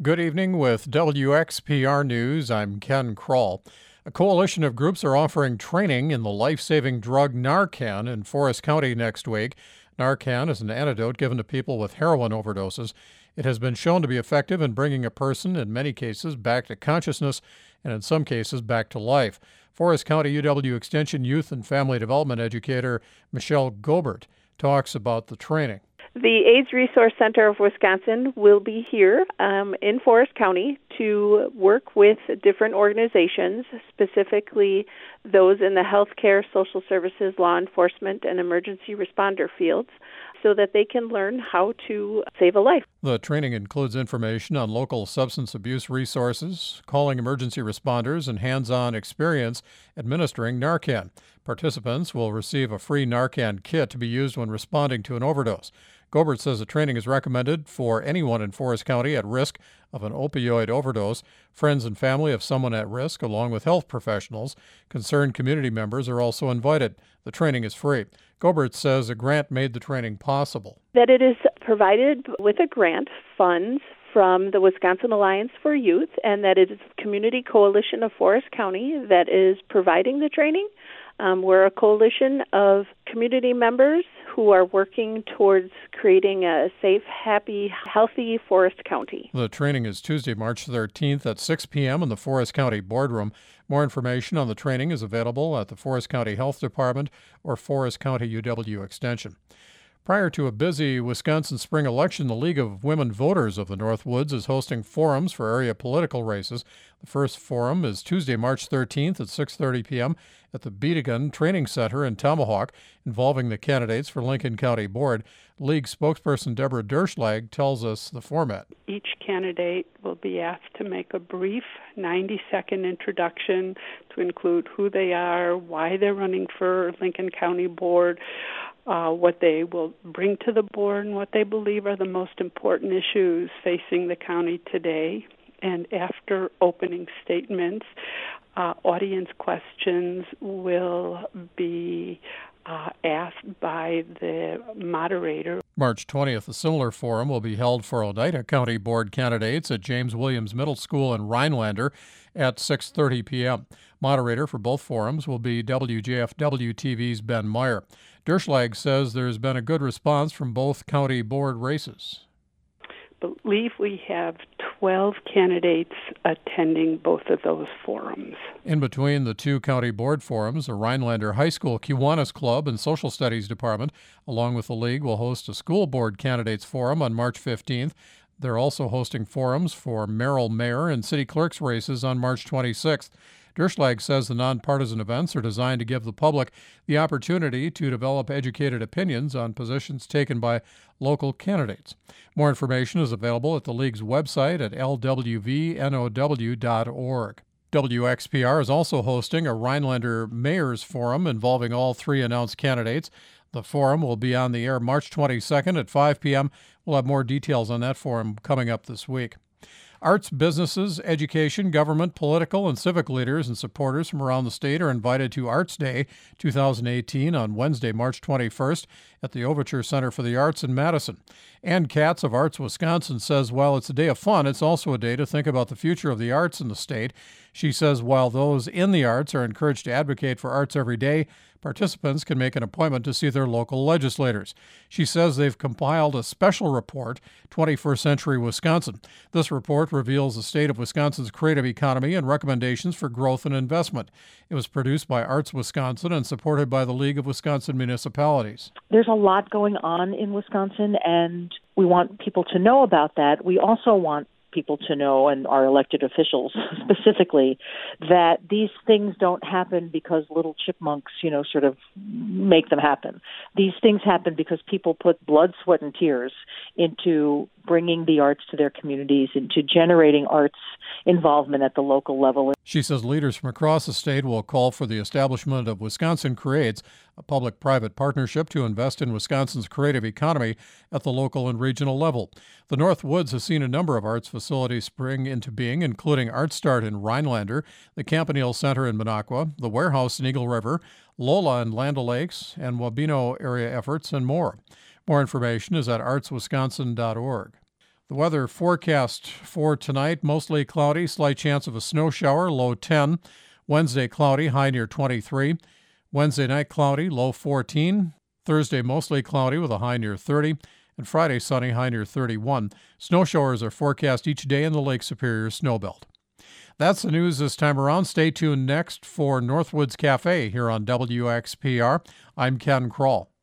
Good evening with WXPR News. I'm Ken Kroll. A coalition of groups are offering training in the life-saving drug Narcan in Forest County next week. Narcan is an antidote given to people with heroin overdoses. It has been shown to be effective in bringing a person, in many cases, back to consciousness and in some cases back to life. Forest County UW Extension Youth and Family Development Educator Michelle Gobert talks about the training. The AIDS Resource Center of Wisconsin will be here in Forest County to work with different organizations, specifically those in the healthcare, social services, law enforcement, and emergency responder fields, so that they can learn how to save a life. The training includes information on local substance abuse resources, calling emergency responders, and hands-on experience administering Narcan. Participants will receive a free Narcan kit to be used when responding to an overdose. Gobert says the training is recommended for anyone in Forest County at risk of an opioid overdose, friends and family of someone at risk, along with health professionals. Concerned community members are also invited. The training is free. Gobert says a grant made the training possible. That it is provided with a grant, funds from the Wisconsin Alliance for Youth, and that it is a community coalition of Forest County that is providing the training. We're a coalition of community members who are working towards creating a safe, happy, healthy Forest County. The training is Tuesday, March 13th at 6 p.m. in the Forest County Boardroom. More information on the training is available at the Forest County Health Department or Forest County UW Extension. Prior to a busy Wisconsin spring election, the League of Women Voters of the Northwoods is hosting forums for area political races. The first forum is Tuesday, March 13th at 6:30 p.m. at the Beedigan Training Center in Tomahawk, involving the candidates for Lincoln County Board. League spokesperson Deborah Derschlag tells us the format. Each candidate will be asked to make a brief 90-second introduction to include who they are, why they're running for Lincoln County Board, what they will bring to the board, and what they believe are the most important issues facing the county today. And after opening statements, audience questions will be asked by the moderator. March 20th, a similar forum will be held for Oneida County Board candidates at James Williams Middle School in Rhinelander at 6:30 p.m. Moderator for both forums will be WJFW TV's Ben Meyer. Derschlag says there's been a good response from both county board races. I believe we have 12 candidates attending both of those forums. In between the two county board forums, the Rhinelander High School Kiwanis Club and Social Studies Department, along with the league, will host a school board candidates forum on March 15th. They're also hosting forums for Merrill Mayor and City Clerk's races on March 26th. Derschlag says the nonpartisan events are designed to give the public the opportunity to develop educated opinions on positions taken by local candidates. More information is available at the League's website at lwvnow.org. WXPR is also hosting a Rhinelander Mayor's Forum involving all three announced candidates. The forum will be on the air March 22nd at 5 p.m. We'll have more details on that forum coming up this week. Arts, businesses, education, government, political, and civic leaders and supporters from around the state are invited to Arts Day 2018 on Wednesday, March 21st at the Overture Center for the Arts in Madison. Ann Katz of Arts Wisconsin says while it's a day of fun, it's also a day to think about the future of the arts in the state. She says while those in the arts are encouraged to advocate for arts every day, participants can make an appointment to see their local legislators. She says they've compiled a special report, 21st Century Wisconsin. This report reveals the state of Wisconsin's creative economy and recommendations for growth and investment. It was produced by Arts Wisconsin and supported by the League of Wisconsin Municipalities. There's a lot going on in Wisconsin, and we want people to know about that. We also want people to know, and our elected officials specifically, that these things don't happen because little chipmunks, sort of make them happen. These things happen because people put blood, sweat, and tears into bringing the arts to their communities, into generating arts involvement at the local level. She says leaders from across the state will call for the establishment of Wisconsin Creates, a public-private partnership to invest in Wisconsin's creative economy at the local and regional level. The Northwoods has seen a number of arts facilities spring into being, including Art Start in Rhinelander, the Campanile Center in Minocqua, the Warehouse in Eagle River, Lola and Land O'Lakes, and Wabeno area efforts, and more. More information is at artswisconsin.org. The weather forecast for tonight, mostly cloudy, slight chance of a snow shower, low 10. Wednesday, cloudy, high near 23. Wednesday night, cloudy, low 14. Thursday, mostly cloudy with a high near 30. And Friday, sunny, high near 31. Snow showers are forecast each day in the Lake Superior snowbelt. That's the news this time around. Stay tuned next for Northwoods Cafe here on WXPR. I'm Ken Kroll.